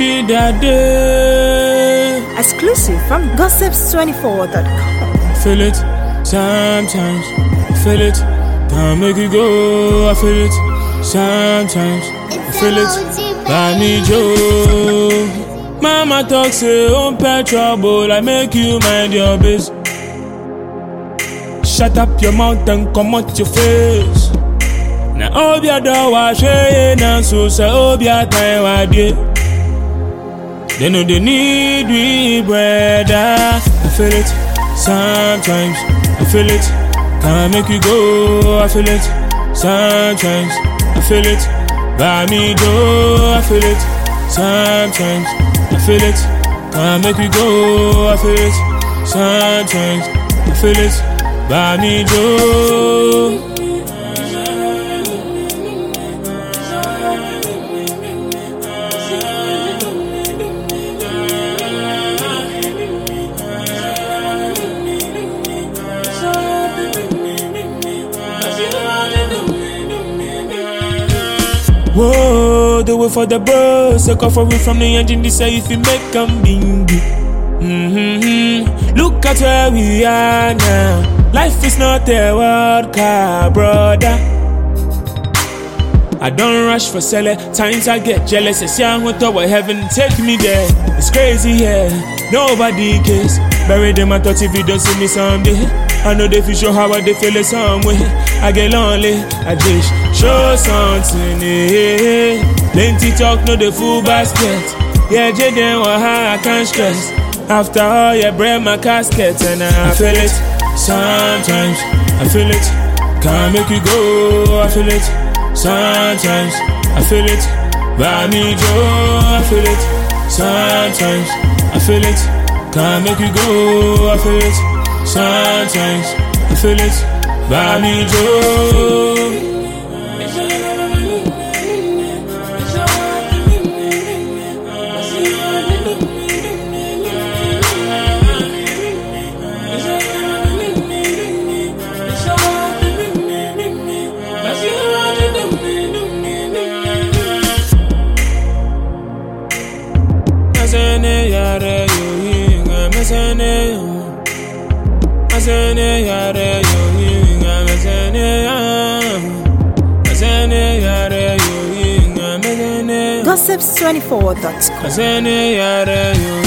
be that day. Exclusive from gossips24.com. Feel it, sometimes. Feel it, can't make it go. I feel it, sometimes. Feel it, I need you. Mama talk say, don't pay trouble. I make you mind your biz. Shut up your mouth and come out your face. Now all your door was shaying and so all your time I did. They know they need me, brother. I feel it, sometimes. I feel it, can't make you go. I feel it, sometimes. I feel it, buy me do. I feel it, sometimes. I feel it, can't make you go. I feel it, sometimes. I feel it, buy me do. Whoa, do it for the bros. Take off away from the engine. This say if you make them bingy. Look at where we are now. Life is not a world car, brother. I don't rush for selling. Times I get jealous. I see I'm going to heaven. Take me there. It's crazy here. Nobody cares. Bury them. I thought if you don't see me someday, I know they feel sure how they feel it some way. I get lonely. I just show something. Plenty talk, no the full basket. Yeah, Jaden, I can't stress. After all, yeah, break my casket. And I feel it, sometimes. I feel it, can't make you go. I feel it, sometimes. I feel it, buy me joy. I feel it, sometimes. I feel it, can't make you go. I feel it, sometimes. I feel it, buy me joy. Gossips24.com.